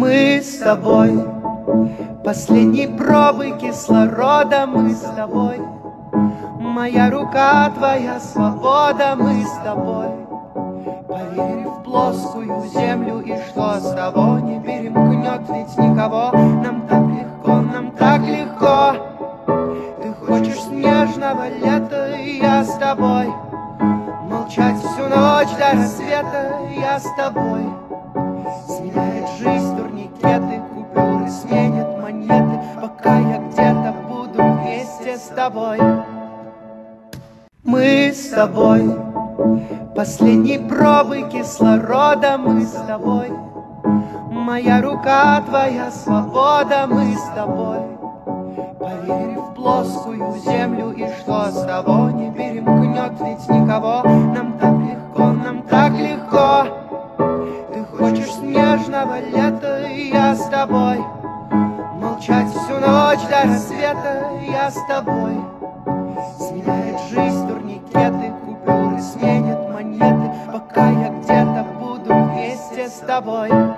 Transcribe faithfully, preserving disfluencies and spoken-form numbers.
Мы с тобой, последней пробы кислорода. Мы с тобой, моя рука, твоя свобода. Мы с тобой, поверив в плоскую землю. И что с того не перемкнет ведь никого. Нам так легко, нам так легко. Ты хочешь снежного лета, и я с тобой. Молчать всю ночь до рассвета, я с тобой. Сменяет жизнь турникеты, купюры сменят монеты, пока я где-то буду вместе с тобой. Мы с тобой, последней пробы кислорода. Мы с тобой, моя рука, твоя свобода. Мы с тобой, поверив в плоскую землю. И что с того не перемкнет ведь никого. Нам так легко, нам так легко. Ты хочешь снежного лета, и я с тобой. Молчать всю ночь до рассвета, я с тобой. Сменяет жизнь турникеты, купюры сменят монеты, пока я где-то буду вместе с тобой.